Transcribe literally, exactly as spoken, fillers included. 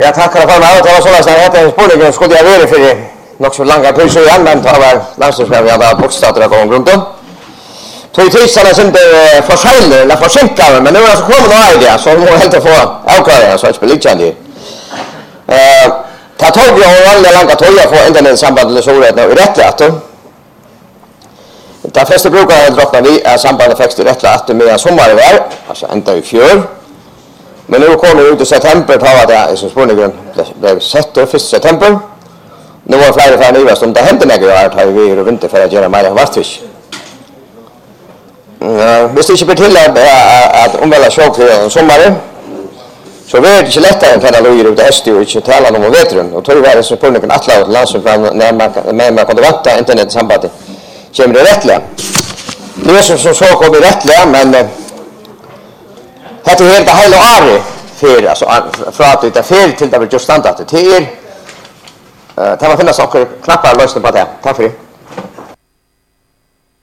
Ja, tack för att det var så att jag spårligen skulle jag vara för nog så långa tid så igen men ta var landslagsspelare vi hade bokstavligt gång runt om. Två tisdagar sen det förskällde eller försinkade men nu är så kommer det idé så må helt att få avklara så att spela inte. Eh ta tog jag alla långa toja för internet samband med så rätt nu rätt att. Det första brukar jag droppna vi är sambandet fixt rätt att med sommar var alltså ända i fjör. Men nu kommer ut i september tar det är så spårligen blev sett då första september. Nu var flera för nu som det hände mig att ha vi och vinter för att göra mer vartfisk. Ja, visst inte blir till att omvälla show för sommaren. Så det är inte lättare än att lura ut öster och inte tala om vetren och tror det så på någon atla landsfram när man när man kunde vänta internet samband. Kommer det rättliga. Nu är så så så kommer det rättliga men det är helt hela året för alltså från att det är fel till det blir just standard till. Eh, ta man finna saker knappar lösning på det. Tack för det.